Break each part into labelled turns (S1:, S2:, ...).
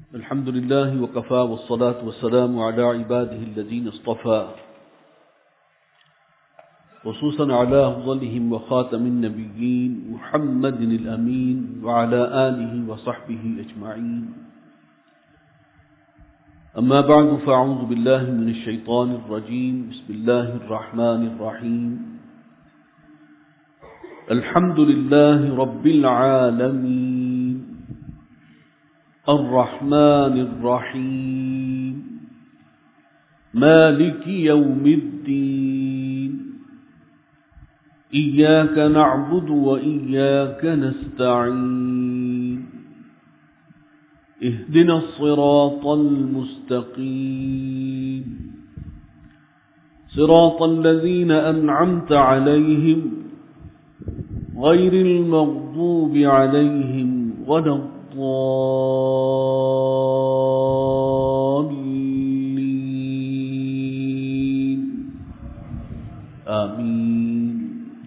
S1: الحمد لله وكفى والصلاة والسلام على عباده الذين اصطفى خصوصا على أفضلهم وخاتم النبيين محمد الأمين وعلى آله وصحبه أجمعين. أما بعد فأعوذ بالله من الشيطان الرجيم. بسم الله الرحمن الرحيم. الحمد لله رب العالمين الرحمن الرحيم مالك يوم الدين إياك نعبد وإياك نستعين اهدنا الصراط المستقيم صراط الذين أنعمت عليهم غير المغضوب عليهم ولا الضالين آمين.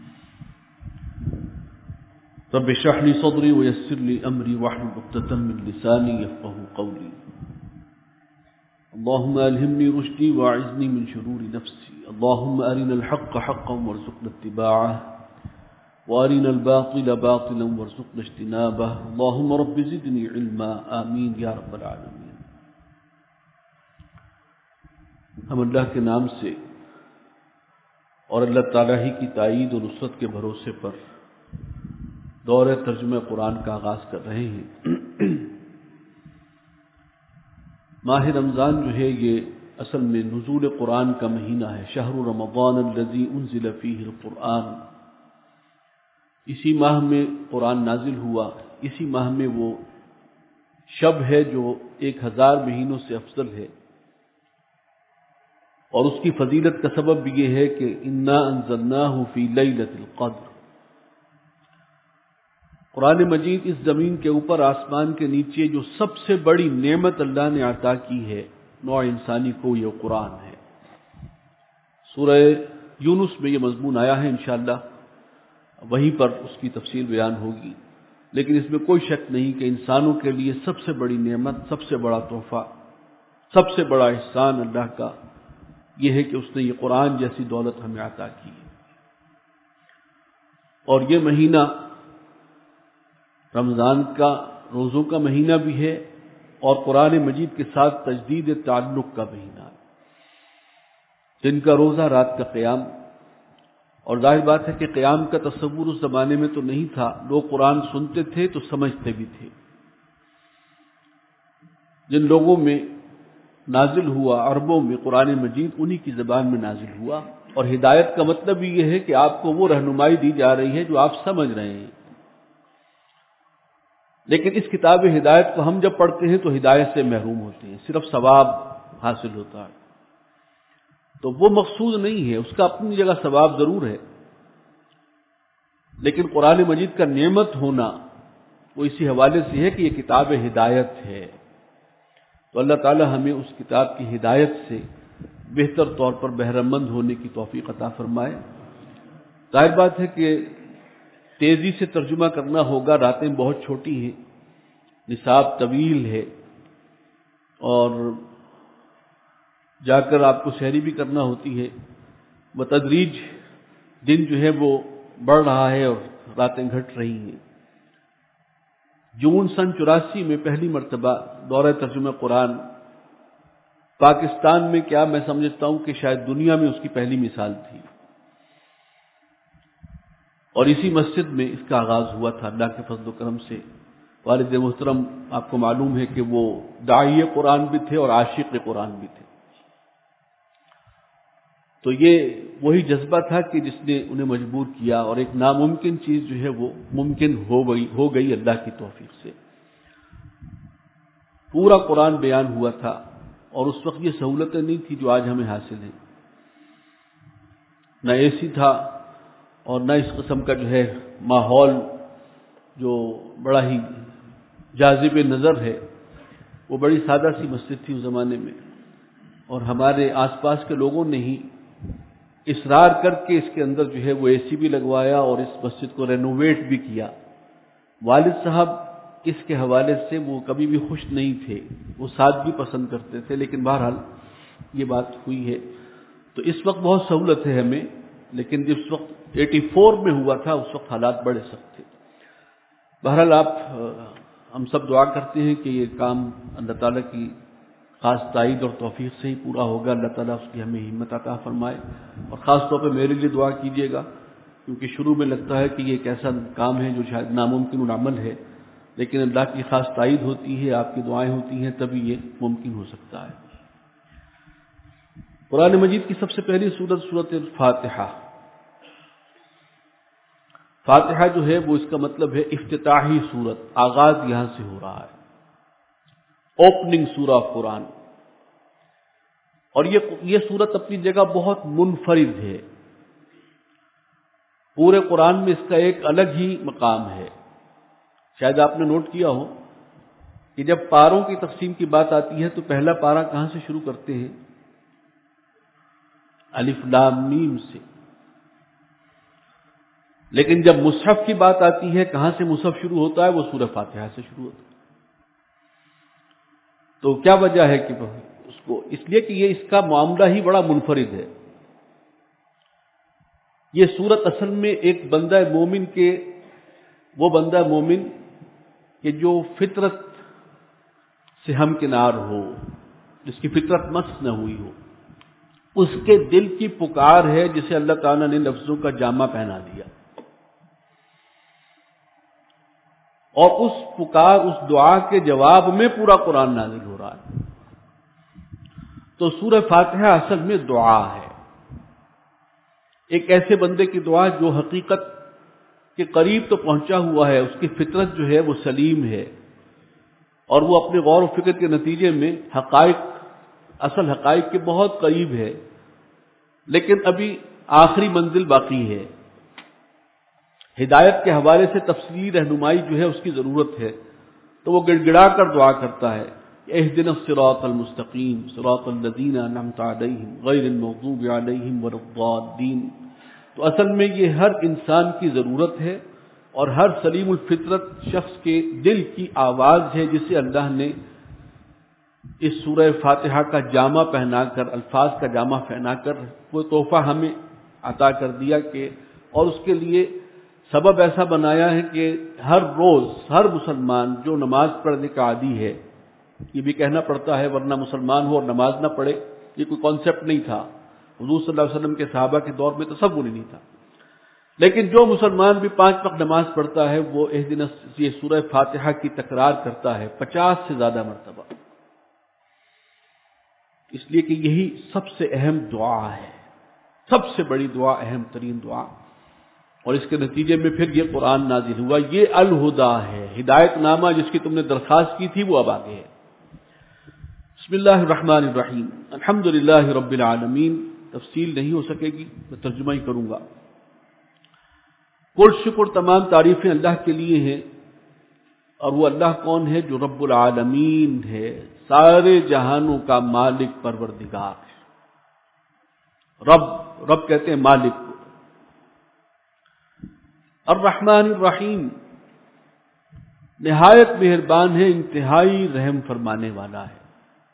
S1: رب اشرح لي صدري ويسر لي أمري واحلل عقدة من لساني يفقهوا قولي. اللهم ألهمني رشدي وأعذني من شرور نفسي. اللهم أرنا الحق حقا وارزقنا اتباعه وارنا الباطل باطلا وارزقنا اجتنابه. اللهم رب زدني علما آمین یا رب العالمین. ہم اللہ کے نام سے اور اللہ تعالیٰ ہی کی تائید اور نصرت کے بھروسے پر دور ترجمہ قرآن کا آغاز کر رہے ہیں. ماہ رمضان جو ہے یہ اصل میں نزول قرآن کا مہینہ ہے. شہر رمضان الذی انزل فیہ القرآن. اسی ماہ میں قرآن نازل ہوا. اسی ماہ میں وہ شب ہے جو 1000 مہینوں سے افضل ہے. اور اس کی فضیلت کا سبب بھی یہ ہے کہ انا انزلناہ فی لیلۃ القدر. قرآن مجید اس زمین کے اوپر آسمان کے نیچے جو سب سے بڑی نعمت اللہ نے عطا کی ہے نوع انسانی کو، یہ قرآن ہے. سورہ یونس میں یہ مضمون آیا ہے. انشاءاللہ وہیں پر اس کی تفصیل بیان ہوگی. لیکن اس میں کوئی شک نہیں کہ انسانوں کے لیے سب سے بڑی نعمت، سب سے بڑا تحفہ، سب سے بڑا احسان اللہ کا یہ ہے کہ اس نے یہ قرآن جیسی دولت ہمیں عطا کی ہے. اور یہ مہینہ رمضان کا روزوں کا مہینہ بھی ہے اور قرآن مجید کے ساتھ تجدید تعلق کا مہینہ ہے. دن کا روزہ، رات کا قیام. اور ظاہر بات ہے کہ قیام کا تصور اس زمانے میں تو نہیں تھا. لوگ قرآن سنتے تھے تو سمجھتے بھی تھے. جن لوگوں میں نازل ہوا عربوں میں قرآن مجید انہی کی زبان میں نازل ہوا. اور ہدایت کا مطلب یہ ہے کہ آپ کو وہ رہنمائی دی جا رہی ہے جو آپ سمجھ رہے ہیں. لیکن اس کتاب ہدایت کو ہم جب پڑھتے ہیں تو ہدایت سے محروم ہوتے ہیں. صرف ثواب حاصل ہوتا ہے. تو وہ مقصود نہیں ہے. اس کا اپنی جگہ ثواب ضرور ہے، لیکن قرآن مجید کا نعمت ہونا وہ اسی حوالے سے ہے کہ یہ کتاب ہدایت ہے. تو اللہ تعالی ہمیں اس کتاب کی ہدایت سے بہتر طور پر بہرہ مند ہونے کی توفیق عطا فرمائے. ظاہر بات ہے کہ تیزی سے ترجمہ کرنا ہوگا. راتیں بہت چھوٹی ہیں، نصاب طویل ہے، اور جا کر آپ کو سحری بھی کرنا ہوتی ہے. بتدریج دن جو ہے وہ بڑھ رہا ہے اور راتیں گھٹ رہی ہیں. جون سن 84 میں پہلی مرتبہ دورہ ترجمہ قرآن پاکستان میں، کیا میں سمجھتا ہوں کہ شاید دنیا میں اس کی پہلی مثال تھی. اور اسی مسجد میں اس کا آغاز ہوا تھا اللہ کے فضل و کرم سے. والد محترم آپ کو معلوم ہے کہ وہ داعی قرآن بھی تھے اور عاشق قرآن بھی تھے. تو یہ وہی جذبہ تھا کہ جس نے انہیں مجبور کیا، اور ایک ناممکن چیز جو ہے وہ ممکن ہو گئی اللہ کی توفیق سے. پورا قرآن بیان ہوا تھا، اور اس وقت یہ سہولتیں نہیں تھی جو آج ہمیں حاصل ہیں. نہ اے سی تھا اور نہ اس قسم کا جو ہے ماحول جو بڑا ہی جاذب نظر ہے. وہ بڑی سادہ سی مسجد تھی اس زمانے میں، اور ہمارے آس پاس کے لوگوں نے ہی اصرار کر کے اس کے اندر جو ہے وہ اے سی بھی لگوایا اور اس مسجد کو رینوویٹ بھی کیا. والد صاحب اس کے حوالے سے وہ کبھی بھی خوش نہیں تھے، وہ سادگی پسند کرتے تھے، لیکن بہرحال یہ بات ہوئی ہے۔ تو اس وقت بہت سہولت ہے ہمیں، لیکن جس وقت 84 میں ہوا تھا اس وقت حالات بڑے سخت تھے۔ بہرحال ہم سب دعا کرتے ہیں کہ یہ کام اللہ تعالیٰ کی خاص تائید اور توفیق سے ہی پورا ہوگا، اللہ تعالیٰ اس کی ہمیں ہمت عطا فرمائے، اور خاص طور پہ میرے لیے دعا کیجیے گا، کیونکہ شروع میں لگتا ہے کہ یہ ایک ایسا کام ہے جو شاید ناممکن العمل ہے، لیکن اللہ کی خاص تائید ہوتی ہے، آپ کی دعائیں ہوتی ہیں، تبھی یہ ممکن ہو سکتا ہے۔ قرآن مجید کی سب سے پہلی سورت الفاتحہ۔ فاتحہ جو ہے وہ اس کا مطلب ہے افتتاحی سورت، آغاز یہاں سے ہو رہا ہے، اوپننگ سورہ آف قرآن۔ اور یہ سورت اپنی جگہ بہت منفرد ہے، پورے قرآن میں اس کا ایک الگ ہی مقام ہے۔ شاید آپ نے نوٹ کیا ہو کہ جب پاروں کی تقسیم کی بات آتی ہے تو پہلا پارا کہاں سے شروع کرتے ہیں؟ الف لام میم سے۔ لیکن جب مصحف کی بات آتی ہے، کہاں سے مصحف شروع ہوتا ہے؟ وہ سورہ فاتحہ سے شروع ہوتا ہے۔ تو کیا وجہ ہے کہ اس لیے کہ اس کا معاملہ ہی بڑا منفرد ہے۔ یہ سورت اصل میں ایک بندہ مومن وہ بندہ مومن کہ جو فطرت سے ہمکنار ہو، جس کی فطرت مسخ نہ ہوئی ہو، اس کے دل کی پکار ہے جسے اللہ تعالیٰ نے لفظوں کا جامہ پہنا دیا، اور اس پکار، اس دعا کے جواب میں پورا قرآن نازل ہو رہا ہے۔ تو سورہ فاتحہ اصل میں دعا ہے، ایک ایسے بندے کی دعا جو حقیقت کے قریب تو پہنچا ہوا ہے، اس کی فطرت جو ہے وہ سلیم ہے، اور وہ اپنے غور و فکر کے نتیجے میں اصل حقائق کے بہت قریب ہے، لیکن ابھی آخری منزل باقی ہے۔ ہدایت کے حوالے سے تفصیلی رہنمائی جو ہے اس کی ضرورت ہے، تو وہ گڑ گڑا کر دعا کرتا ہے، اہدنا الصراط المستقیم صراط الذین انعمت علیہم غیر المغضوب علیہم ولا الضالین۔ تو اصل میں یہ ہر انسان کی ضرورت ہے، اور ہر سلیم الفطرت شخص کے دل کی آواز ہے، جسے اللہ نے اس سورہ فاتحہ کا جامہ پہنا کر، الفاظ کا جامہ پہنا کر وہ تحفہ ہمیں عطا کر دیا کہ، اور اس کے لیے سبب ایسا بنایا ہے کہ ہر روز ہر مسلمان جو نماز پڑھنے کا عادی ہے، یہ بھی کہنا پڑتا ہے ورنہ مسلمان ہو اور نماز نہ پڑھے یہ کوئی کانسیپٹ نہیں تھا، حضور صلی اللہ علیہ وسلم کے صحابہ کے دور میں تصور ہی نہیں تھا، لیکن جو مسلمان بھی 5 وقت نماز پڑھتا ہے وہ یہ سورہ فاتحہ کی تکرار کرتا ہے 50 سے زیادہ مرتبہ، اس لیے کہ یہی سب سے اہم دعا ہے، سب سے بڑی دعا، اہم ترین دعا، اور اس کے نتیجے میں پھر یہ قرآن نازل ہوا۔ یہ الہدا ہے، ہدایت نامہ جس کی تم نے درخواست کی تھی وہ اب آگے ہے۔ بسم اللہ الرحمن الرحیم، الحمدللہ رب العالمین۔ تفصیل نہیں ہو سکے گی، میں ترجمہ ہی کروں گا۔ کل شکر، تمام تعریفیں اللہ کے لیے ہیں، اور وہ اللہ کون ہے؟ جو رب العالمین ہے، سارے جہانوں کا مالک، پروردگار۔ رب کہتے ہیں مالک کو۔ الرحمن الرحیم، نہایت مہربان ہے، انتہائی رحم فرمانے والا ہے۔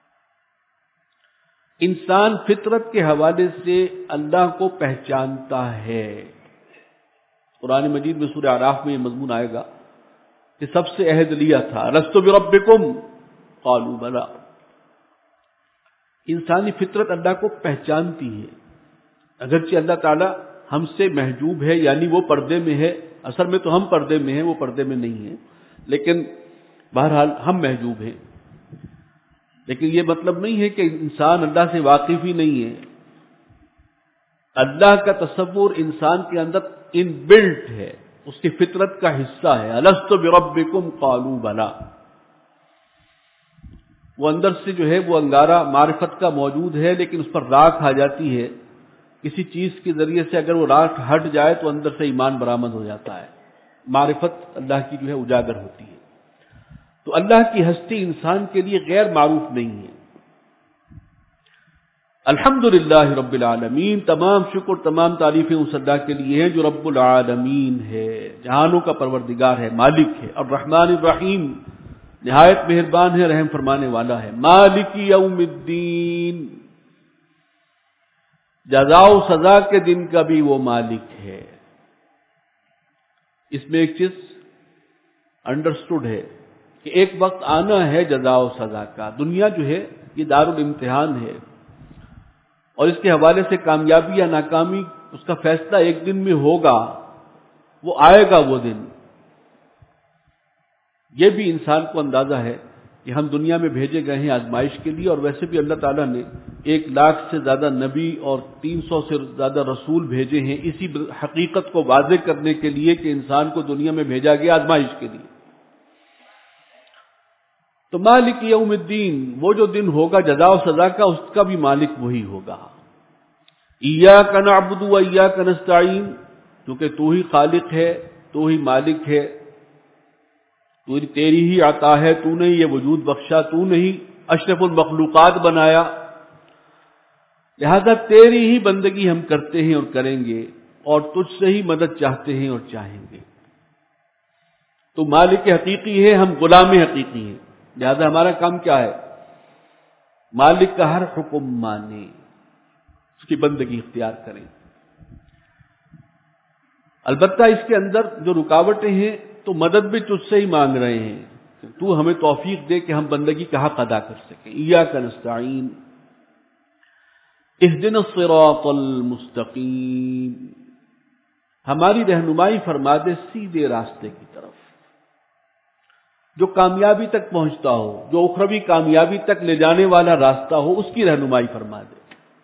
S1: انسان فطرت کے حوالے سے اللہ کو پہچانتا ہے۔ قرآن مجید میں سورہ اعراف میں یہ مضمون آئے گا کہ سب سے عہد لیا تھا، الست بربکم قالوا بلی۔ انسانی فطرت اللہ کو پہچانتی ہے، اگرچہ اللہ تعالی ہم سے محجوب ہے، یعنی وہ پردے میں ہے، اصل میں تو ہم پردے میں ہیں، وہ پردے میں نہیں ہے، لیکن بہرحال ہم محجوب ہیں۔ لیکن یہ مطلب نہیں ہے کہ انسان اللہ سے واقف ہی نہیں ہے، اللہ کا تصور انسان کے اندر ان بلٹ ہے، اس کی فطرت کا حصہ ہے۔ الست بربکم قالوا بلی، وہ اندر سے جو ہے وہ انگارہ معرفت کا موجود ہے، لیکن اس پر راکھ آ جاتی ہے، کسی چیز کے ذریعے سے اگر وہ راکھ ہٹ جائے تو اندر سے ایمان برآمد ہو جاتا ہے، معرفت اللہ کی جو ہے اجاگر ہوتی ہے۔ تو اللہ کی ہستی انسان کے لیے غیر معروف نہیں ہے۔ الحمدللہ رب العالمین، تمام شکر تمام تعریفیں اس اللہ کے لیے ہیں جو رب العالمین ہے، جہانوں کا پروردگار ہے، مالک ہے، الرحمن الرحیم، نہایت مہربان ہے، رحم فرمانے والا ہے، مالک یوم الدین، جزا و سزا کے دن کا بھی وہ مالک ہے۔ اس میں ایک چیز انڈرسٹوڈ ہے کہ ایک وقت آنا ہے جزا و سزا کا۔ دنیا جو ہے یہ دارالامتحان ہے، اور اس کے حوالے سے کامیابی یا ناکامی اس کا فیصلہ ایک دن میں ہوگا، وہ آئے گا وہ دن۔ یہ بھی انسان کو اندازہ ہے کہ ہم دنیا میں بھیجے گئے ہیں آزمائش کے لیے، اور ویسے بھی اللہ تعالیٰ نے 1,00,000 سے زیادہ نبی اور 300 سے زیادہ رسول بھیجے ہیں اسی حقیقت کو واضح کرنے کے لیے کہ انسان کو دنیا میں بھیجا گیا آزمائش کے لیے۔ تو مالک یوم الدین، وہ جو دن ہوگا جزا و سزا کا، اس کا بھی مالک وہی ہوگا۔ ایاک نعبد و ایاک نستعین، کیونکہ تو ہی خالق ہے، تو ہی مالک ہے، تیری ہی عطا ہے، تو نے یہ وجود بخشا، تو نے ہی اشرف المخلوقات بنایا، لہذا تیری ہی بندگی ہم کرتے ہیں اور کریں گے، اور تجھ سے ہی مدد چاہتے ہیں اور چاہیں گے۔ تو مالک حقیقی ہے، ہم غلام حقیقی ہیں، لہذا ہمارا کام کیا ہے؟ مالک کا ہر حکم مانیں، اس کی بندگی اختیار کریں۔ البتہ اس کے اندر جو رکاوٹیں ہیں تو مدد بھی تجھ سے ہی مانگ رہے ہیں، تو ہمیں توفیق دے کہ ہم بندگی کا حق ادا کر سکیں۔ ایاک نستعین اہدنا الصراط المستقیم، ہماری رہنمائی فرما دے سیدھے راستے کی طرف، جو کامیابی تک پہنچتا ہو، جو اخروی کامیابی تک لے جانے والا راستہ ہو، اس کی رہنمائی فرما دے۔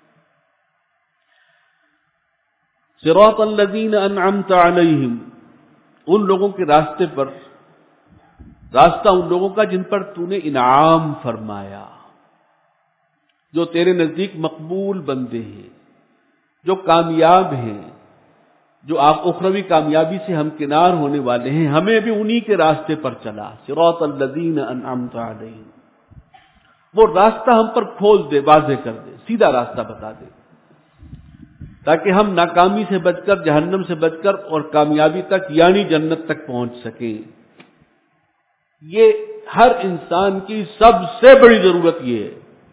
S1: صراط الذین انعمت علیہم، ان لوگوں کے راستے پر، راستہ ان لوگوں کا جن پر تو نے انعام فرمایا، جو تیرے نزدیک مقبول بندے ہیں، جو کامیاب ہیں، جو اخروی کامیابی سے ہمکنار ہونے والے ہیں، ہمیں بھی انہی کے راستے پر چلا۔ صراط الذین انعمت علیہم، وہ راستہ ہم پر کھول دے، واضح کر دے، سیدھا راستہ بتا دے، تاکہ ہم ناکامی سے بچ کر، جہنم سے بچ کر اور کامیابی تک یعنی جنت تک پہنچ سکیں۔ یہ ہر انسان کی سب سے بڑی ضرورت یہ ہے،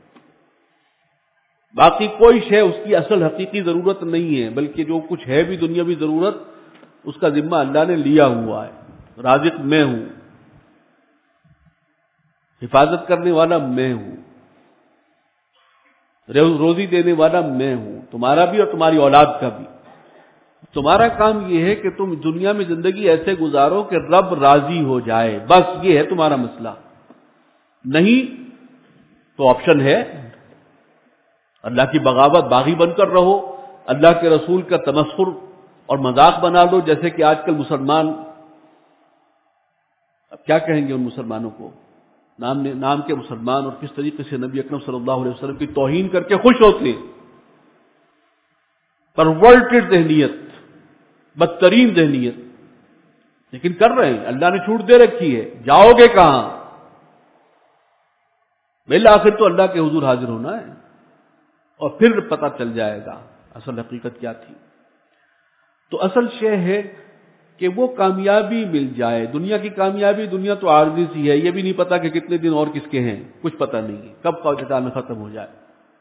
S1: باقی کوئی شے اس کی اصل حقیقی ضرورت نہیں ہے، بلکہ جو کچھ ہے بھی دنیاوی ضرورت، اس کا ذمہ اللہ نے لیا ہوا ہے۔ رازق میں ہوں، حفاظت کرنے والا میں ہوں، روزی دینے والا میں ہوں، تمہارا بھی اور تمہاری اولاد کا بھی۔ تمہارا کام یہ ہے کہ تم دنیا میں زندگی ایسے گزارو کہ رب راضی ہو جائے، بس یہ ہے تمہارا مسئلہ۔ نہیں تو آپشن ہے، اللہ کی بغاوت، باغی بن کر رہو، اللہ کے رسول کا تمسخر اور مذاق بنا لو، جیسے کہ آج کل مسلمان، اب کیا کہیں گے ان مسلمانوں کو، نام کے مسلمان، اور کس طریقے سے نبی اکرم صلی اللہ علیہ وسلم کی توہین کر کے خوش ہوتے ہیں۔ پرورٹڈ ذہنیت، بدترین ذہنیت، لیکن کر رہے ہیں، اللہ نے چھوٹ دے رکھی ہے، جاؤ گے کہاں؟ بالآخر تو اللہ کے حضور حاضر ہونا ہے، اور پھر پتہ چل جائے گا اصل حقیقت کیا تھی۔ تو اصل شے ہے کہ وہ کامیابی مل جائے۔ دنیا کی کامیابی، دنیا تو عارضی سی ہے، یہ بھی نہیں پتا کہ کتنے دن اور کس کے ہیں، کچھ پتہ نہیں ہے کب اچانک ختم ہو جائے۔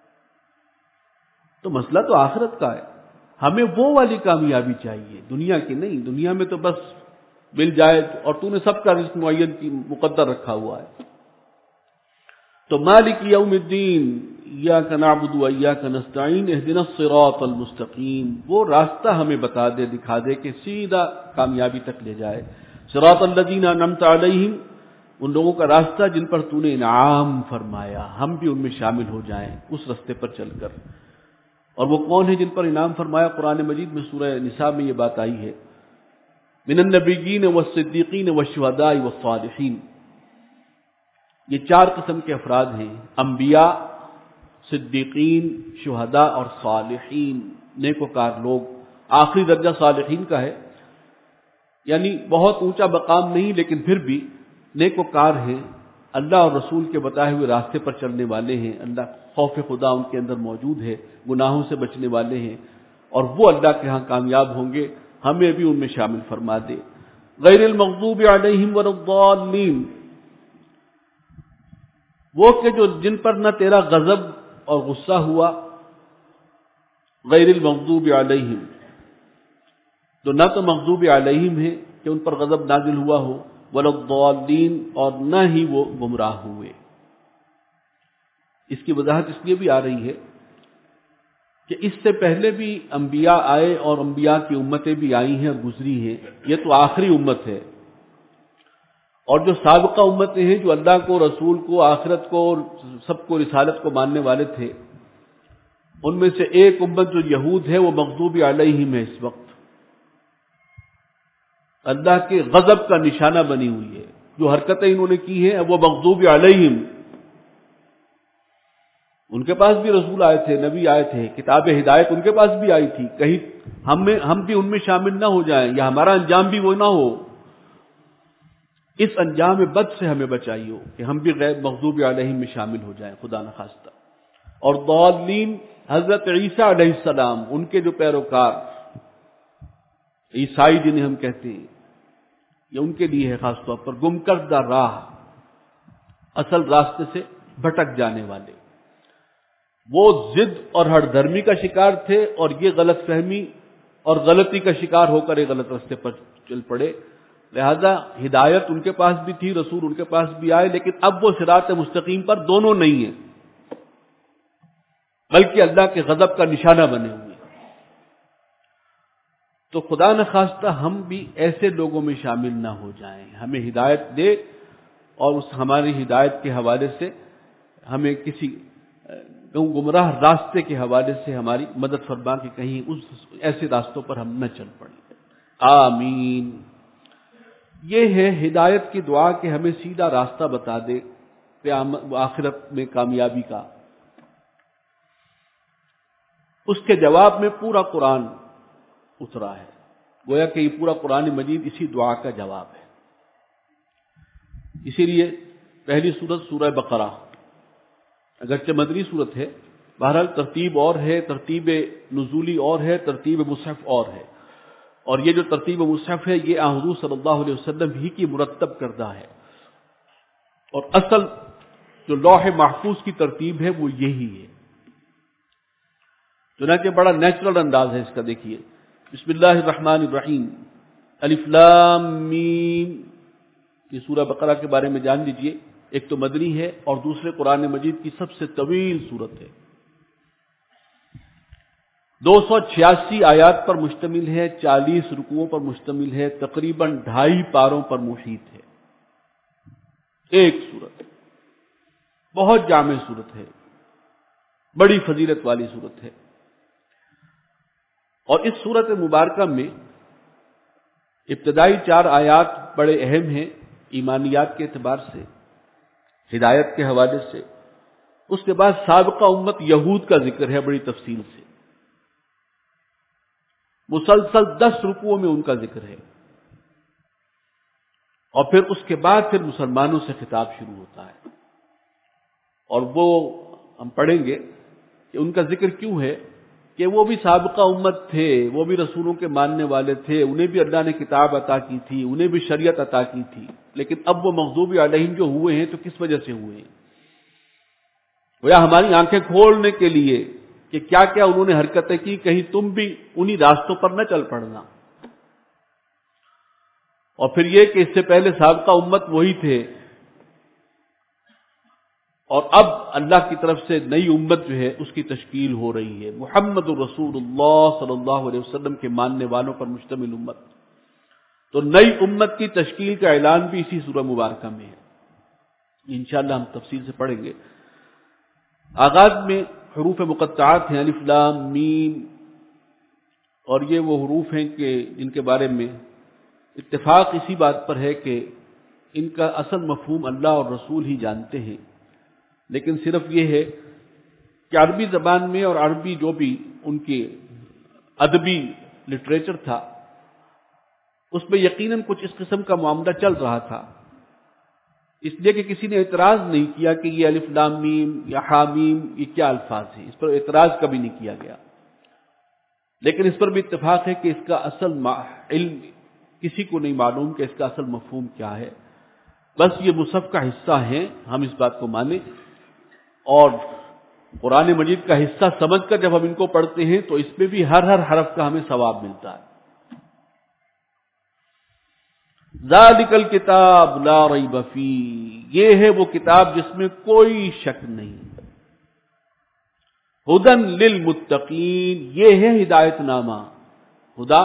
S1: تو مسئلہ تو آخرت کا ہے، ہمیں وہ والی کامیابی چاہیے، دنیا کی نہیں۔ دنیا میں تو بس مل جائے، اور تو نے سب کا رزق معین کی مقدر رکھا ہوا ہے۔ تو مالک یوم الدین، ایاک نعبد و ایاک نستعین، اہدنا الصراط المستقیم، وہ راستہ ہمیں بتا دے، دکھا دے کہ سیدھا کامیابی تک لے جائے۔ صراط الذین انعمت علیہم، ان لوگوں کا راستہ جن پر تو نے انعام فرمایا، ہم بھی ان میں شامل ہو جائیں اس راستے پر چل کر۔ اور وہ کون ہیں جن پر انعام فرمایا؟ قرآن مجید میں سورہ نساء میں یہ بات آئی ہے، من النبیین والصدیقین والشہداء والصالحین۔ یہ 4 قسم کے افراد ہیں، انبیاء، صدیقین، شہداء اور صالحین، نیکوکار لوگ۔ آخری درجہ صالحین کا ہے، یعنی بہت اونچا مقام نہیں لیکن پھر بھی نیکوکار ہیں، اللہ اور رسول کے بتائے ہوئے راستے پر چلنے والے ہیں، اللہ خوف خدا ان کے اندر موجود ہے، گناہوں سے بچنے والے ہیں، اور وہ اللہ کے ہاں کامیاب ہوں گے، ہمیں بھی ان میں شامل فرما دے۔ غیر المغضوب علیہم ولا الضالین، وہ کہ جو جن پر نہ تیرا غضب اور غصہ ہوا، غیر المغضوب علیہم، تو نہ تو مغضوب علیہم ہے کہ ان پر غضب نازل ہوا ہو، ولا الضالین، اور نہ ہی وہ گمراہ ہوئے۔ اس کی وضاحت اس لیے بھی آ رہی ہے کہ اس سے پہلے بھی انبیاء آئے اور انبیاء کی امتیں بھی آئی ہیں اور گزری ہیں، یہ تو آخری امت ہے، اور جو سابقہ امتیں ہیں جو اللہ کو، رسول کو، آخرت کو اور سب کو، رسالت کو ماننے والے تھے، ان میں سے ایک امت جو یہود ہے وہ مغضوب علیہم ہے، اس وقت اللہ کے غضب کا نشانہ بنی ہوئی ہے۔ جو حرکتیں انہوں نے کی ہیں وہ مغضوب علیہم۔ ان کے پاس بھی رسول آئے تھے، نبی آئے تھے، کتاب ہدایت ان کے پاس بھی آئی تھی، کہیں ہم بھی ان میں شامل نہ ہو جائیں یا ہمارا انجام بھی وہ نہ ہو۔ اس انجام بد سے ہمیں بچائیے کہ ہم بھی غیر مغضوب علیہم میں شامل ہو جائیں، خدا نخواستہ۔ اور ضالین حضرت عیسیٰ علیہ السلام، ان کے جو پیروکار عیسائی جنہیں ہم کہتے ہیں، یہ ان کے لیے ہے خاص طور پر، گم کردہ راہ، اصل راستے سے بھٹک جانے والے۔ وہ ضد اور ہر دھرمی کا شکار تھے اور یہ غلط فہمی اور غلطی کا شکار ہو کر ایک غلط راستے پر چل پڑے، لہذا ہدایت ان کے پاس بھی تھی، رسول ان کے پاس بھی آئے، لیکن اب وہ صراط مستقیم پر دونوں نہیں ہیں، بلکہ اللہ کے غضب کا نشانہ بنے ہوئے۔ تو خدا نخواستہ ہم بھی ایسے لوگوں میں شامل نہ ہو جائیں، ہمیں ہدایت دے اور اس ہماری ہدایت کے حوالے سے ہمیں کسی گمراہ راستے کے حوالے سے ہماری مدد فرما کہ کہیں اس ایسے راستوں پر ہم نہ چل پڑیں۔ آمین۔ یہ ہے ہدایت کی دعا کہ ہمیں سیدھا راستہ بتا دے قیامت آخرت میں کامیابی کا۔ اس کے جواب میں پورا قرآن اترا ہے، گویا کہ یہ پورا قرآن مجید اسی دعا کا جواب ہے۔ اسی لیے پہلی سورت سورہ بقرہ اگرچہ مدنی سورت ہے، بہرحال ترتیب اور ہے، ترتیب نزولی اور ہے، ترتیب مصحف اور ہے، اور یہ جو ترتیب مصحف ہے یہ حضور صلی اللہ علیہ وسلم ہی کی مرتب کردہ ہے، اور اصل جو لوح محفوظ کی ترتیب ہے وہ یہی ہے۔ چنانچہ بڑا نیچرل انداز ہے اس کا، دیکھیے بسم اللہ الرحمن الرحیم، الف لام میم، یہ سورہ بقرہ کے بارے میں جان لیجئے، ایک تو مدنی ہے اور دوسرے قرآن مجید کی سب سے طویل سورت ہے، 286 آیات پر مشتمل ہے، 40 رکوعوں پر مشتمل ہے، تقریباً 2.5 پاروں پر محیط ہے، ایک سورت، بہت جامع سورت ہے، بڑی فضیلت والی سورت ہے۔ اور اس سورت مبارکہ میں ابتدائی 4 آیات بڑے اہم ہیں ایمانیات کے اعتبار سے، ہدایت کے حوالے سے۔ اس کے بعد سابقہ امت یہود کا ذکر ہے بڑی تفصیل سے، مسلسل 10 رکوعوں میں ان کا ذکر ہے، اور پھر اس کے بعد پھر مسلمانوں سے خطاب شروع ہوتا ہے، اور وہ ہم پڑھیں گے کہ ان کا ذکر کیوں ہے کہ وہ بھی سابقہ امت تھے، وہ بھی رسولوں کے ماننے والے تھے، انہیں بھی اللہ نے کتاب عطا کی تھی، انہیں بھی شریعت عطا کی تھی، لیکن اب وہ مغضوب علیہم جو ہوئے ہیں تو کس وجہ سے ہوئے ہیں؟ وہ ہماری آنکھیں کھولنے کے لیے کہ کیا کیا انہوں نے حرکتیں کی، کہیں تم بھی انہی راستوں پر نہ چل پڑنا۔ اور پھر یہ کہ اس سے پہلے سابقہ امت وہی تھے، اور اب اللہ کی طرف سے نئی امت جو ہے اس کی تشکیل ہو رہی ہے، محمد رسول اللہ صلی اللہ علیہ وسلم کے ماننے والوں پر مشتمل امت۔ تو نئی امت کی تشکیل کا اعلان بھی اسی سورہ مبارکہ میں ہے، انشاءاللہ ہم تفصیل سے پڑھیں گے۔ آغاز میں حروف مقطعات ہیں، الف لام میم، اور یہ وہ حروف ہیں کہ جن کے بارے میں اتفاق اسی بات پر ہے کہ ان کا اصل مفہوم اللہ اور رسول ہی جانتے ہیں، لیکن صرف یہ ہے کہ عربی زبان میں اور عربی جو بھی ان کے ادبی لٹریچر تھا اس میں یقیناً کچھ اس قسم کا معاملہ چل رہا تھا اس لیے کہ کسی نے اعتراض نہیں کیا کہ یہ الف لام میم یا حامیم یہ کیا الفاظ ہیں، اس پر اعتراض کبھی نہیں کیا گیا، لیکن اس پر بھی اتفاق ہے کہ اس کا اصل علم کسی کو نہیں معلوم کہ اس کا اصل مفہوم کیا ہے، بس یہ مصحف کا حصہ ہیں، ہم اس بات کو مانیں، اور قرآن مجید کا حصہ سمجھ کر جب ہم ان کو پڑھتے ہیں تو اس میں بھی ہر حرف کا ہمیں ثواب ملتا ہے۔ ذالک الکتاب لا ریب فیہ، یہ ہے وہ کتاب جس میں کوئی شک نہیں، ہدی للمتقین، یہ ہے ہدایت نامہ۔ ہدا،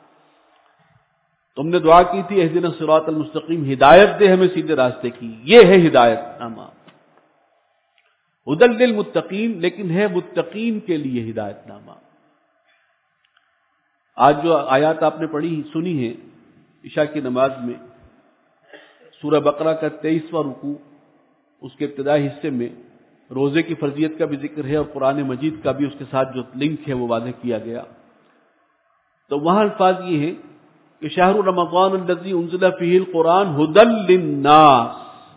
S1: تم نے دعا کی تھی اہدنا الصراط المستقیم، ہدایت دے ہمیں سیدھے راستے کی، یہ ہے ہدایت نامہ۔ ہدی للمتقین، لیکن ہے متقین کے لیے ہدایت نامہ۔ آج جو آیات آپ نے پڑھی سنی ہے عشاء کی نماز میں، سورہ بقرہ کا 23واں رکوع، اس کے ابتدائی حصے میں روزے کی فرضیت کا بھی ذکر ہے اور قرآن مجید کا بھی اس کے ساتھ جو لنک ہے وہ واضح کیا گیا۔ تو وہاں الفاظ یہ ہیں کہ شہر رمضان الذی انزل فیہ القرآن ھدی للناس،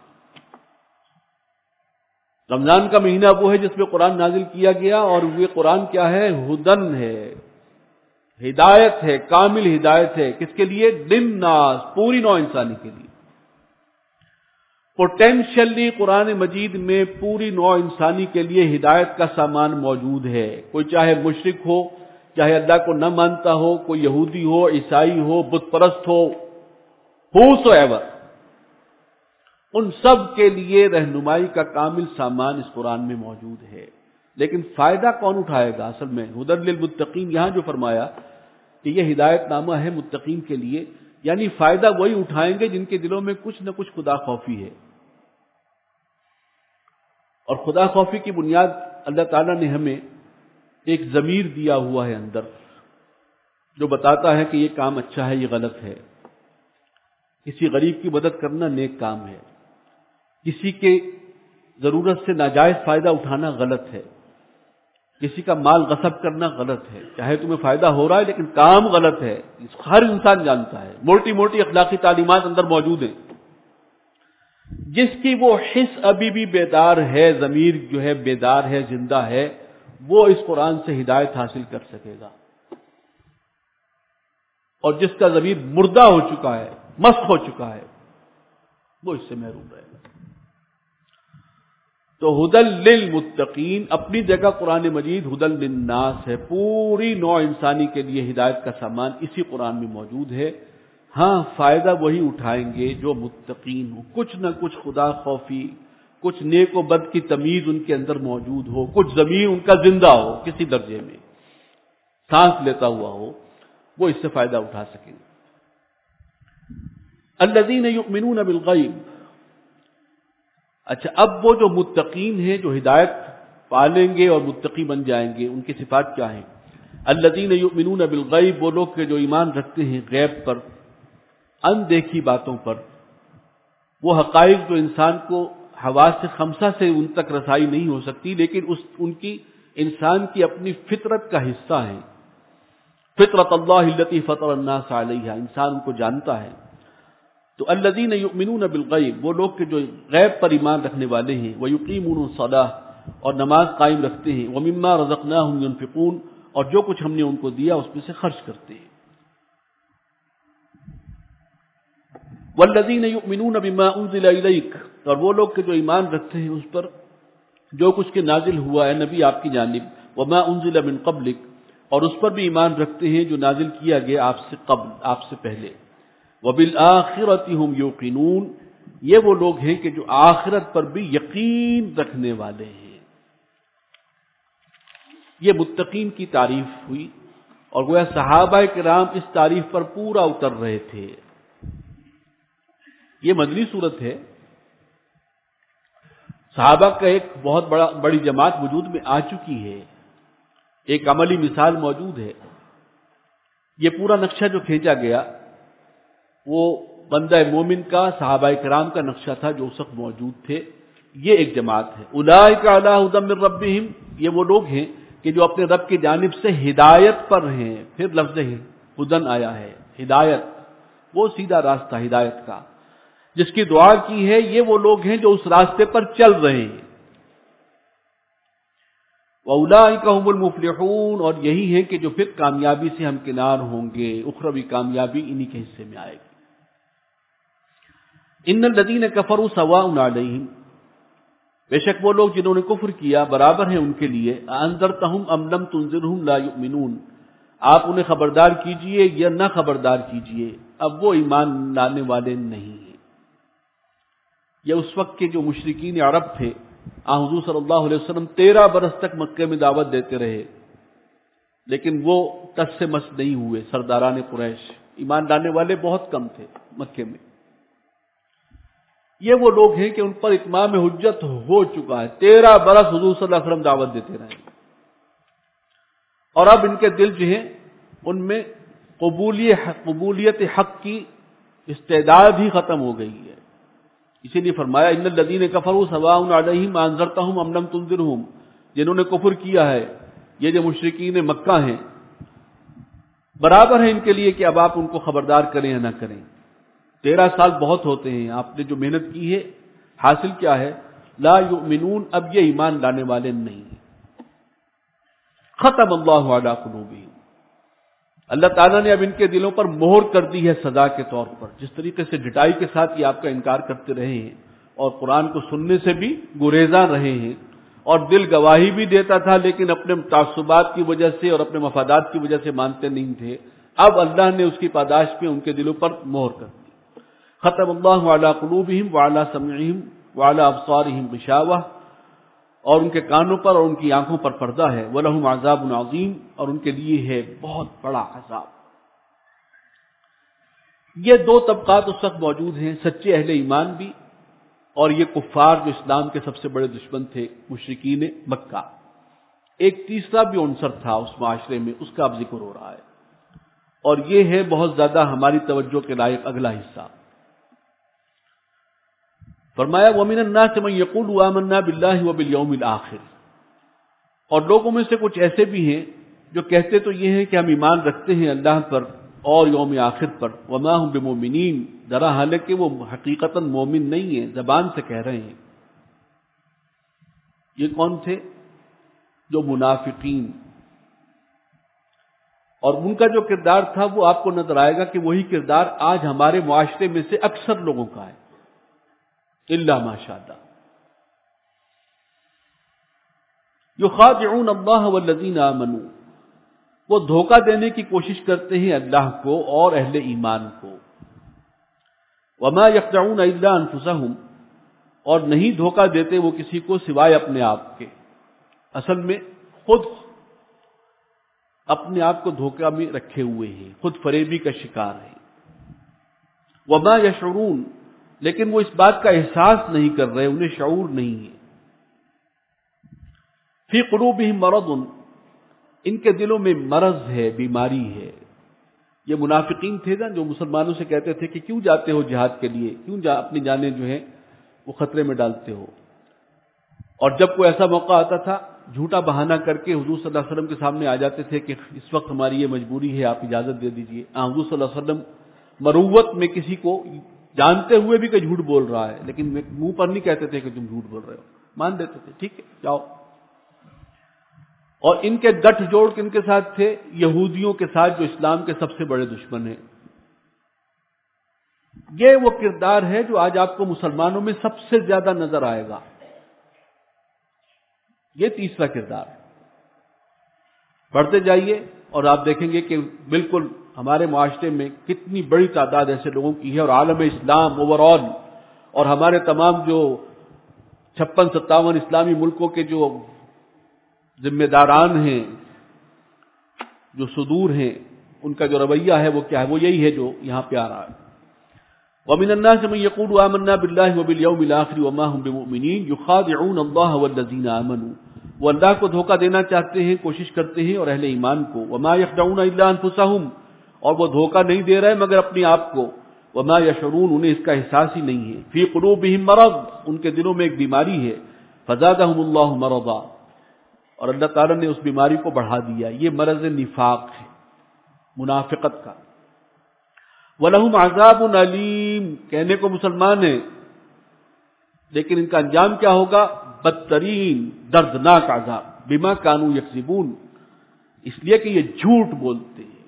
S1: رمضان کا مہینہ وہ ہے جس میں قرآن نازل کیا گیا، اور یہ قرآن کیا ہے؟ ھدی ہے، ہدایت ہے، کامل ہدایت ہے، کس کے لیے؟ للناس، پوری نوع انسانی کے لیے۔ پوٹینشلی قرآن مجید میں پوری نوع انسانی کے لیے ہدایت کا سامان موجود ہے، کوئی چاہے مشرک ہو، چاہے اللہ کو نہ مانتا ہو، کوئی یہودی ہو، عیسائی ہو، بت پرست ہو، whosoever، ان سب کے لیے رہنمائی کا کامل سامان اس قرآن میں موجود ہے۔ لیکن فائدہ کون اٹھائے گا؟ اصل میں ھدی للمتقین یہاں جو فرمایا کہ یہ ہدایت نامہ ہے متقین کے لیے، یعنی فائدہ وہی اٹھائیں گے جن کے دلوں میں کچھ نہ کچھ خدا خوفی ہے، اور خدا خوفی کی بنیاد اللہ تعالیٰ نے ہمیں ایک ضمیر دیا ہوا ہے اندر، جو بتاتا ہے کہ یہ کام اچھا ہے، یہ غلط ہے۔ کسی غریب کی مدد کرنا نیک کام ہے، کسی کے ضرورت سے ناجائز فائدہ اٹھانا غلط ہے، کسی کا مال غصب کرنا غلط ہے، چاہے تمہیں فائدہ ہو رہا ہے لیکن کام غلط ہے، ہر انسان جانتا ہے، موٹی موٹی اخلاقی تعلیمات اندر موجود ہیں۔ جس کی وہ حس ابھی بھی بیدار ہے، ضمیر جو ہے بیدار ہے، زندہ ہے، وہ اس قرآن سے ہدایت حاصل کر سکے گا، اور جس کا ضمیر مردہ ہو چکا ہے، مسخ ہو چکا ہے، وہ اس سے محروم رہے گا۔ تو ھدی للمتقین اپنی جگہ قرآن مجید ھدی للناس ہے، پوری نوع انسانی کے لیے ہدایت کا سامان اسی قرآن میں موجود ہے۔ ہاں، فائدہ وہی اٹھائیں گے جو متقین ہو، کچھ نہ کچھ خدا خوفی، کچھ نیک و بد کی تمیز ان کے اندر موجود ہو، کچھ ضمیر ان کا زندہ ہو، کسی درجے میں سانس لیتا ہوا ہو، وہ اس سے فائدہ اٹھا سکیں۔ الذین یؤمنون بالغیب، اچھا اب وہ جو متقین ہیں، جو ہدایت پالیں گے اور متقی بن جائیں گے، ان کی صفات کیا ہیں؟ الذین یؤمنون بالغیب، وہ لوگ کہ جو ایمان رکھتے ہیں غیب پر، اندیکھی باتوں پر، وہ حقائق جو انسان کو حواس خمسہ سے ان تک رسائی نہیں ہو سکتی، لیکن ان کی انسان کی اپنی فطرت کا حصہ ہیں۔ فطرت اللہ التی فطر الناس علیہا، انسان ان کو جانتا ہے۔ تو الذین یؤمنون بالغیب، وہ لوگ کہ جو غیب پر ایمان رکھنے والے ہیں، ویقیمون الصلاۃ، اور نماز قائم رکھتے ہیں، ومما رزقناہم ینفقون، اور جو کچھ ہم نے ان کو دیا اس میں سے خرچ کرتے ہیں۔ والذین یؤمنون بما انزل الیک، اور وہ لوگ کہ جو ایمان رکھتے ہیں اس پر جو کچھ کے نازل ہوا ہے نبی آپ کی جانب، وما انزل من قبلک، اور اس پر بھی ایمان رکھتے ہیں جو نازل کیا گیا آپ سے قبل، آپ سے پہلے۔ وبالآخرۃ ہم یوقنون، یہ وہ لوگ ہیں کہ جو آخرت پر بھی یقین رکھنے والے ہیں۔ یہ متقین کی تعریف ہوئی، اور گویا صحابہ کرام اس تعریف پر پورا اتر رہے تھے۔ یہ مدنی صورت ہے، صحابہ کا ایک بہت بڑی جماعت وجود میں آ چکی ہے، ایک عملی مثال موجود ہے۔ یہ پورا نقشہ جو کھینچا گیا وہ بندہ مومن کا، صحابہ کرام کا نقشہ تھا جو اس وقت موجود تھے۔ یہ ایک جماعت ہے۔ اولئک علی ھدی من ربہم، یہ وہ لوگ ہیں کہ جو اپنے رب کی جانب سے ہدایت پر ہیں۔ پھر لفظ ہدن آیا ہے، ہدایت، وہ سیدھا راستہ ہدایت کا۔ جس کی دعا کی ہے یہ وہ لوگ ہیں جو اس راستے پر چل رہے ہیں. وَأُولَٰئِكَ هُمُ الْمُفْلِحُونَ، اور یہی ہے کہ جو پھر کامیابی سے ہمکنار ہوں گے، اخروی کامیابی انہی کے حصے میں آئے گی. إِنَّ الَّذِينَ كَفَرُوا سَوَاءٌ عَلَيْهِمْ، بے شک وہ لوگ جنہوں نے کفر کیا برابر ہے ان کے لیے. أَأَنذَرْتَهُمْ أَمْ لَمْ تُنذِرْهُمْ لَا يُؤْمِنُونَ، آپ انہیں خبردار کیجئے یا نہ خبردار کیجئے، اب وہ ایمان لانے والے نہیں ہیں. یہ اس وقت کے جو مشرکین عرب تھے، حضور صلی اللہ علیہ وسلم 13 برس تک مکے میں دعوت دیتے رہے، لیکن وہ ٹس سے مس نہیں ہوئے. سرداران قریش ایمان لانے والے بہت کم تھے مکے میں. یہ وہ لوگ ہیں کہ ان پر اتمام حجت ہو چکا ہے. 13 برس حضور صلی اللہ علیہ وسلم دعوت دیتے رہے، اور اب ان کے دل جو ہیں ان میں قبولیت حق کی استعداد ہی ختم ہو گئی ہے. اسی لیے فرمایا ان الذین کفروا سواء علیہم انذرتہم ام لم تنذرہم، جنہوں نے کفر کیا ہے یہ جو مشرکین مکہ ہیں، برابر ہے ان کے لیے کہ اب آپ ان کو خبردار کریں یا نہ کریں. 13 سال بہت ہوتے ہیں، آپ نے جو محنت کی ہے حاصل کیا ہے؟ لا یؤمنون، اب یہ ایمان لانے والے نہیں ہیں. ختم اللہ علی قلوبہم، اللہ تعالیٰ نے اب ان کے دلوں پر مہر کر دی ہے سزا کے طور پر. جس طریقے سے ڈٹائی کے ساتھ یہ آپ کا انکار کرتے رہے ہیں اور قرآن کو سننے سے بھی گریزاں رہے ہیں، اور دل گواہی بھی دیتا تھا لیکن اپنے تعصبات کی وجہ سے اور اپنے مفادات کی وجہ سے مانتے نہیں تھے، اب اللہ نے اس کی پاداش میں ان کے دلوں پر مہر کر دی. ختم اللہ علی قلوبہم وعلی سمعہم وعلی ابصارہم غشاوہ، اور ان کے کانوں پر اور ان کی آنکھوں پر پردہ ہے. وَلَهُمْ عَذَابٌ عَظِيمٌ، اور ان کے لیے ہے بہت بڑا عذاب. یہ 2 طبقات اس وقت موجود ہیں، سچے اہل ایمان بھی اور یہ کفار جو اسلام کے سب سے بڑے دشمن تھے، مشرکین مکہ. ایک تیسرا بھی عنصر تھا اس معاشرے میں، اس کا اب ذکر ہو رہا ہے، اور یہ ہے بہت زیادہ ہماری توجہ کے لائق اگلا حصہ. فرمایا وَمِنَ النَّاسِ مَن يَقُولُ آمَنَّا بِاللَّهِ وَبِالْيَوْمِ الْآخِرِ، اور لوگوں میں سے کچھ ایسے بھی ہیں جو کہتے تو یہ ہیں کہ ہم ایمان رکھتے ہیں اللہ پر اور یوم آخر پر. وَمَا هُم بِمُؤْمِنِينَ، درا حالانکہ وہ حقیقتاً مومن نہیں ہیں، زبان سے کہہ رہے ہیں. یہ کون تھے؟ جو منافقین، اور ان کا جو کردار تھا وہ آپ کو نظر آئے گا کہ وہی کردار آج ہمارے معاشرے میں سے اکثر لوگوں کا ہے، الا ماشاء اللہ. یخادعون اللہ والذین آمنوا، وہ دھوکہ دینے کی کوشش کرتے ہیں اللہ کو اور اہل ایمان کو. وما یخدعون الا انفسهم، اور نہیں دھوکہ دیتے وہ کسی کو سوائے اپنے آپ کے. اصل میں خود اپنے آپ کو دھوکہ میں رکھے ہوئے ہیں، خود فریبی کا شکار ہیں. وما یشعرون، لیکن وہ اس بات کا احساس نہیں کر رہے، انہیں شعور نہیں ہے. فی قلوبہم مرض، ان کے دلوں میں مرض ہے، بیماری ہے. یہ منافقین تھے نا جو مسلمانوں سے کہتے تھے کہ کیوں جاتے ہو جہاد کے لیے، کیوں اپنی جانیں جو ہیں وہ خطرے میں ڈالتے ہو. اور جب کوئی ایسا موقع آتا تھا جھوٹا بہانہ کر کے حضور صلی اللہ علیہ وسلم کے سامنے آ جاتے تھے کہ اس وقت ہماری یہ مجبوری ہے، آپ اجازت دے دیجیے. حضور صلی اللہ علیہ وسلم مروت میں کسی کو جانتے ہوئے بھی کہ جھوٹ بول رہا ہے، لیکن منہ پر نہیں کہتے تھے کہ تم جھوٹ بول رہے ہو، مان دیتے تھے ٹھیک ہے جاؤ. اور ان کے گٹھ جوڑ کن کے ساتھ تھے؟ یہودیوں کے ساتھ جو اسلام کے سب سے بڑے دشمن ہیں. یہ وہ کردار ہے جو آج آپ کو مسلمانوں میں سب سے زیادہ نظر آئے گا. یہ تیسرا کردار. بڑھتے جائیے اور آپ دیکھیں گے کہ بالکل ہمارے معاشرے میں کتنی بڑی تعداد ایسے لوگوں کی ہے، اور عالم اسلام اوور آل، اور ہمارے تمام جو 56-57 اسلامی ملکوں کے جو ذمہ داران ہیں، جو صدور ہیں، ان کا جو رویہ ہے وہ کیا ہے؟ وہ یہی ہے جو یہاں پہ آ رہا ہے. وَمِنَ النَّاسِ مَن يَقُولُ آمَنَّا بِاللَّهِ وَبِالْيَوْمِ الْآخِرِ وَمَا هُم بِمُؤْمِنِينَ يُخَادِعُونَ اللَّهَ وَالَّذِينَ آمَنُوا، وہ اللہ کو دھوکہ دینا چاہتے ہیں، کوشش کرتے ہیں، اور اہل ایمان کو. وَمَا يَخْدَعُونَ إِلَّا أَنفُسَهُمْ، اور وہ دھوکہ نہیں دے رہے مگر اپنے آپ کو. وَمَا يَشْعُرُونَ، انہیں اس کا احساس ہی نہیں ہے. فِي قُلُوبِهِم مَرَضٌ، ان کے دلوں میں ایک بیماری ہے. فَزَادَهُمُ اللَّهُ مَرَضًا، اور اللہ تعالیٰ نے اس بیماری کو بڑھا دیا. یہ مرض نفاق ہے، منافقت کا. وَلَهُمْ عَذَابٌ عَلِيمٌ کہنے کو مسلمان ہیں، لیکن ان کا انجام کیا ہوگا؟ بدترین دردناک عذاب، بما كانوا يكذبون، اس لیے کہ یہ جھوٹ بولتے ہیں،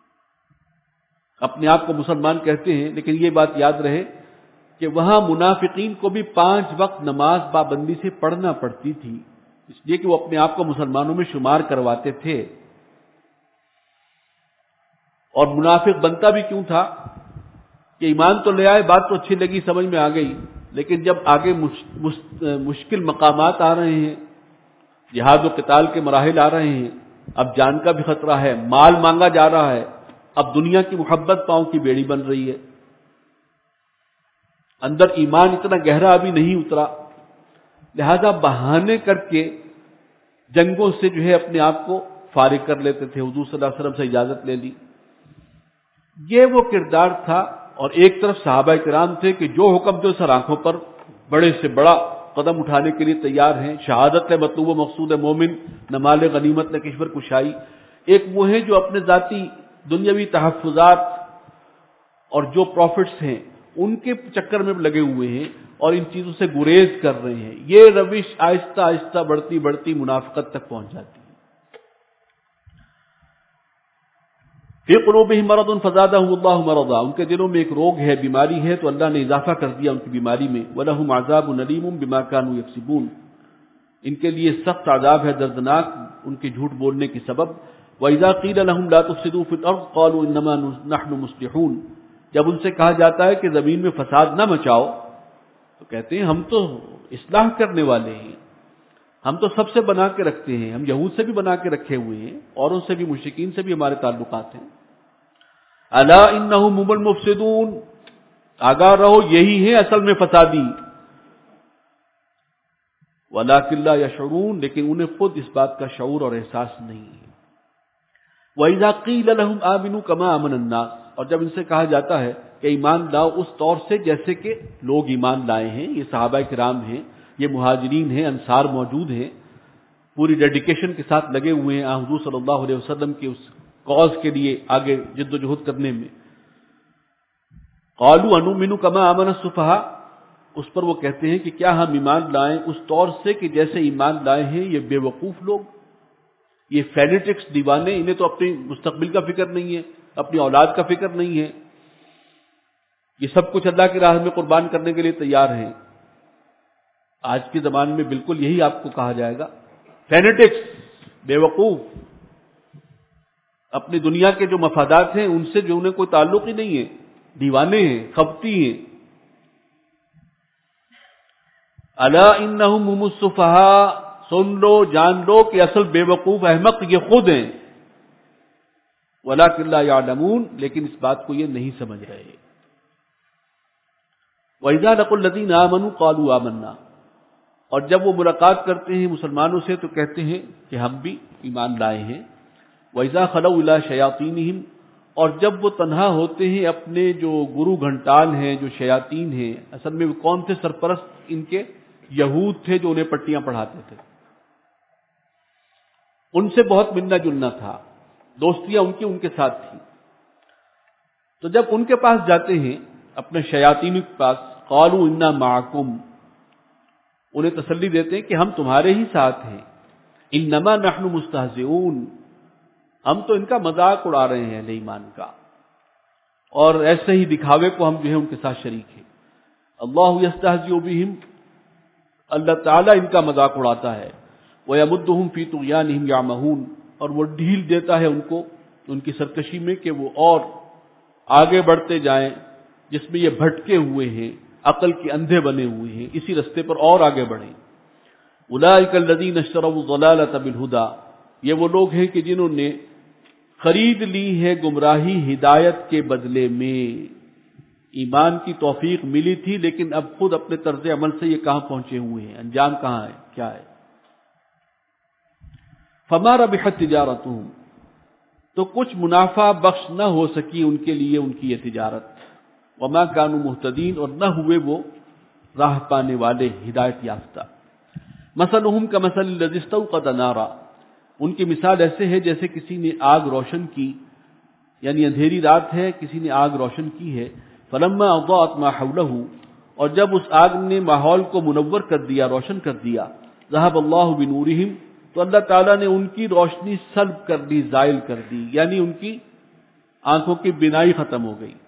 S1: اپنے آپ کو مسلمان کہتے ہیں، لیکن یہ بات یاد رہے کہ وہاں منافقین کو بھی 5 وقت نماز پابندی سے پڑھنا پڑتی تھی، اس لیے کہ وہ اپنے آپ کو مسلمانوں میں شمار کرواتے تھے۔ اور منافق بنتا بھی کیوں تھا کہ ایمان تو لے آئے، بات تو اچھی لگی، سمجھ میں آ گئی، لیکن جب آگے مشکل مقامات آ رہے ہیں، جہاد و قتال کے مراحل آ رہے ہیں، اب جان کا بھی خطرہ ہے، مال مانگا جا رہا ہے، اب دنیا کی محبت پاؤں کی بیڑی بن رہی ہے، اندر ایمان اتنا گہرا ابھی نہیں اترا، لہذا بہانے کر کے جنگوں سے جو ہے اپنے آپ کو فارغ کر لیتے تھے، حضور صلی اللہ علیہ وسلم سے اجازت لے لی۔ یہ وہ کردار تھا، اور ایک طرف صحابہ کرام تھے کہ جو حکم جو سر آنکھوں پر بڑے سے بڑا قدم اٹھانے کے لیے تیار ہیں، شہادت ہے مطلوب و مقصود مومن، نہ مال غنیمت نہ کشور کشائی۔ ایک وہ ہیں جو اپنے ذاتی دنیاوی تحفظات اور جو پروفٹس ہیں ان کے چکر میں لگے ہوئے ہیں اور ان چیزوں سے گریز کر رہے ہیں۔ یہ روش آہستہ آہستہ بڑھتی بڑھتی منافقت تک پہنچ جاتی ہے۔ فی قلوبہم مرض فزادہم اللہ مرضا، ان کے دلوں میں ایک روگ ہے، بیماری ہے، تو اللہ نے اضافہ کر دیا ان کی بیماری میں۔ ولہم عذاب علیم بما کانوا یکسبون، ان کے لیے سخت عذاب ہے دردناک ان کے جھوٹ بولنے کے سبب۔ وَإِذَا قِيلَ لَهُمْ لَا تُفْسِدُوا فِي الْأَرْضِ قَالُوا إِنَّمَا نَحْنُ مُصْلِحُونَ، جب ان سے کہا جاتا ہے کہ زمین میں فساد نہ مچاؤ تو کہتے ہیں ہم تو اصلاح کرنے والے ہیں، ہم تو سب سے بنا کے رکھتے ہیں، ہم یہود سے بھی بنا کے رکھے ہوئے ہیں، اوروں سے بھی، مشرکین سے بھی ہمارے تعلقات ہیں۔ الا انہم هم المفسدون، آگاہ رہو یہی ہے اصل میں فسادی۔ ولکن لا یشعرون، لیکن انہیں خود اس بات کا شعور اور احساس نہیں ہے۔ وَإِذَا قِيلَ لَهُمْ آمِنُوا كَمَا آمَنَ النَّاسُ، اور جب ان سے کہا جاتا ہے کہ ایمان لاؤ اس طور سے جیسے کہ لوگ ایمان لائے ہیں، یہ صحابہ کرام ہیں، یہ مہاجرین ہیں، انصار موجود ہیں، پوری ڈیڈیکیشن کے ساتھ لگے ہوئے ہیں حضور صلی اللہ علیہ وسلم کے اس کاز کے لیے آگے جد و جہد کرنے میں۔ قالوا انؤمن كما آمن السفهاء، اس پر وہ کہتے ہیں کہ کیا ہم ایمان لائیں اس طور سے کہ جیسے ایمان لائے ہیں یہ بے وقوف لوگ، یہ فینیٹکس دیوانے، انہیں تو اپنے مستقبل کا فکر نہیں ہے، اپنی اولاد کا فکر نہیں ہے، یہ سب کچھ اللہ کی راہ میں قربان کرنے کے لیے تیار ہیں۔ آج کے زمانے میں بالکل یہی آپ کو کہا جائے گا، فینیٹکس، بے وقوف، اپنی دنیا کے جو مفادات ہیں ان سے جو انہیں کوئی تعلق ہی نہیں ہے، دیوانے ہیں، خبتی ہیں۔ الا انہم هم السفہاء، سن لو جان لو کہ اصل بے وقوف احمق یہ خود ہیں۔ ولکن لا یعلمون، لیکن اس بات کو یہ نہیں سمجھ رہے۔ وَإِذَا لَقُوا الَّذِينَ آمَنُوا قَالُوا آمَنَّا، اور جب وہ ملاقات کرتے ہیں مسلمانوں سے تو کہتے ہیں کہ ہم بھی ایمان لائے ہیں۔ وَإِذَا خَلَوْا إِلَىٰ شَيَاطِينِهِمْ، اور جب وہ تنہا ہوتے ہیں اپنے جو گرو گھنٹال ہیں، جو شیاطین ہیں، اصل میں وہ کون تھے؟ سرپرست ان کے یہود تھے جو انہیں پٹیاں پڑھاتے تھے، ان سے بہت ملنا جلنا تھا، دوستیاں ان کے ساتھ تھیں۔ تو جب ان کے پاس جاتے ہیں اپنے شیاطین کے پاس، قالوا انا معکم، انہیں تسلی دیتے ہیں کہ ہم تمہارے ہی ساتھ ہیں، انما نحن مستہزئون، ہم تو ان کا مذاق اڑا رہے ہیں اہل ایمان کا، اور ایسے ہی دکھاوے کو ہم جو ہے ان کے ساتھ شریک ہیں۔ اللہ یستہزئ بہم، اللہ تعالیٰ ان کا مذاق اڑاتا ہے۔ وَيَمُدُّهُمْ فِي طُغْيَانِهِمْ يَعْمَهُونَ، اور وہ ڈھیل دیتا ہے ان کو ان کی سرکشی میں کہ وہ اور آگے بڑھتے جائیں، جس میں یہ بھٹکے ہوئے ہیں، عقل کے اندھے بنے ہوئے ہیں، اسی رستے پر اور آگے بڑھیں۔ أُولَٰئِكَ الَّذِينَ اشْتَرَوُا الضَّلَالَةَ بِالْهُدَىٰ، یہ وہ لوگ ہیں کہ جنہوں نے خرید لی ہے گمراہی ہدایت کے بدلے میں۔ ایمان کی توفیق ملی تھی لیکن اب خود اپنے طرز عمل سے یہ کہاں پہنچے ہوئے ہیں، انجام کہاں ہے، کیا ہے؟ فما ربحت تجارتهم، تو کچھ منافع بخش نہ ہو سکی ان کے لیے ان کی یہ تجارت۔ وما كانوا مهتدین، اور نہ ہوئے وہ راہ پانے والے، ہدایت یافتہ۔ مثلهم كمثل الذي استوقد نارا، ان کی مثال ایسے ہے جیسے کسی نے آگ روشن کی، یعنی اندھیری رات ہے، کسی نے آگ روشن کی ہے، فلما اضاءت ما حوله، اور جب اس آگ نے ماحول کو منور کر دیا، روشن کر دیا، ذهب اللہ بنورہم، تو اللہ تعالیٰ نے ان کی روشنی سلب کر دی، زائل کر دی، یعنی ان کی آنکھوں کی بینائی ختم ہو گئی۔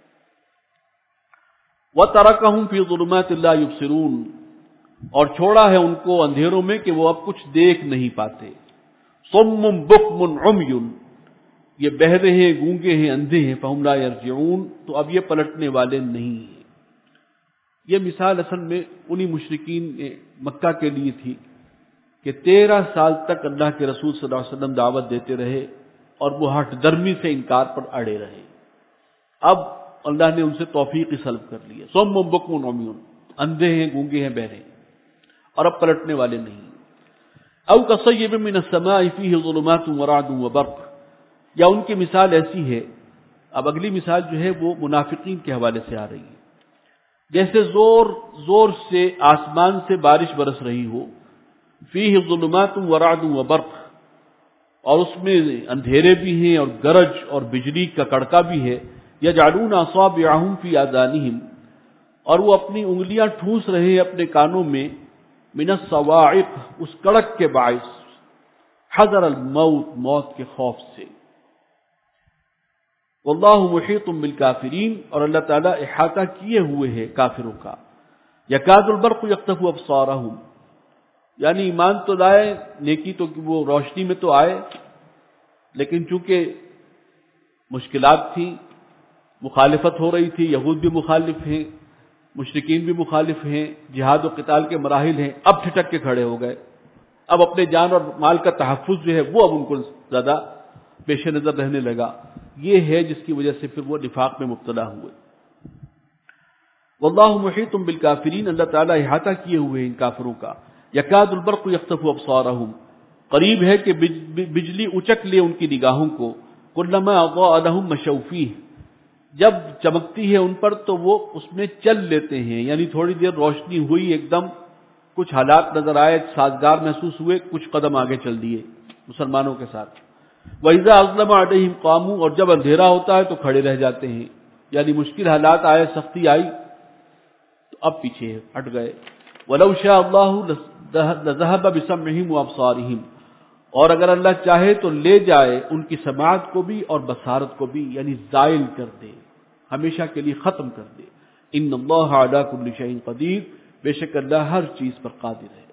S1: وَتَرَكَهُمْ فِي ظُلُمَاتٍ لَا يُبْصِرُونَ، اور چھوڑا ہے ان کو اندھیروں میں کہ وہ اب کچھ دیکھ نہیں پاتے۔ صُمٌّ بُكْمٌ عُمْيٌ، یہ بہرے ہیں، گونگے ہیں، اندھے ہیں، فَهُمْ لَا يَرْجِعُونَ، تو اب یہ پلٹنے والے نہیں ہیں۔ یہ مثال اصل میں انہی مشرکین مکہ کے لیے تھی کہ 13 سال تک اللہ کے رسول صلی اللہ علیہ وسلم دعوت دیتے رہے اور وہ ہٹ درمی سے انکار پر اڑے رہے۔ اب اللہ نے ان سے توفیق سلب کر لی ہے۔ صم بکم عمیون، اندھے ہیں، گونگے ہیں، بہرے ہیں، اور اب پلٹنے والے نہیں۔ او کصیب من السماء فیہ ظلمات ورعد وبرق، یا ان کی مثال ایسی ہے، اب اگلی مثال جو ہے وہ منافقین کے حوالے سے آ رہی ہے، جیسے زور زور سے آسمان سے بارش برس رہی ہو، فیہ ظلمات ورعد وبرق، اور اس میں اندھیرے بھی ہیں اور گرج اور بجلی کا کڑکا بھی ہے، یجعلون اصابعهم فی آذانہم، اور وہ اپنی انگلیاں ٹھونس رہے ہیں اپنے کانوں میں، من الصواعق، اس کڑک کے باعث، حذر الموت، موت کے خوف سے۔ واللہ محیط بالکافرین، اور اللہ تعالیٰ احاطہ کیے ہوئے ہے کافروں کا۔ یکاد البرق یخطف ابصارہم، یعنی ایمان تو لائے، نیکی تو وہ روشنی میں تو آئے، لیکن چونکہ مشکلات تھی، مخالفت ہو رہی تھی، یہود بھی مخالف ہیں، مشرکین بھی مخالف ہیں، جہاد و قتال کے مراحل ہیں، اب ٹھٹک کے کھڑے ہو گئے۔ اب اپنے جان اور مال کا تحفظ جو ہے وہ اب ان کو زیادہ پیش نظر رہنے لگا۔ یہ ہے جس کی وجہ سے پھر وہ نفاق میں مبتلا ہوئے۔ واللہ محیط بالکافرین، اللہ تعالیٰ احاطہ کیے ہوئے ان کافروں کا۔ یکاد البرق یخطف ابصارہم، قریب ہے کہ بجلی اچک لے ان کی نگاہوں کو، کلما اضاء لہم مشوا فیہ، جب چمکتی ہے ان پر تو وہ اس میں چل لیتے ہیں، یعنی تھوڑی دیر روشنی ہوئی، ایک دم کچھ حالات نظر آئے، سازگار محسوس ہوئے، کچھ قدم آگے چل دیے مسلمانوں کے ساتھ۔ وَإِذَا أَظْلَمَ عَلَيْهِمْ قَامُوا، اور جب اندھیرا ہوتا ہے تو کھڑے رہ جاتے ہیں، یعنی مشکل حالات آئے، سختی آئی تو اب پیچھے ہٹ گئے۔ وَلَوْ شَاءَ اللَّهُ لَذَهَبَ بِسَمْعِهِمْ وَأَبْصَارِهِمْ، اور اگر اللہ چاہے تو لے جائے ان کی سماعت کو بھی اور بصارت کو بھی، یعنی زائل کر دے، ہمیشہ کے لیے ختم کر دے۔ ان اللہ علی کل شیء قدیر، بے شک اللہ ہر چیز پر قادر ہے۔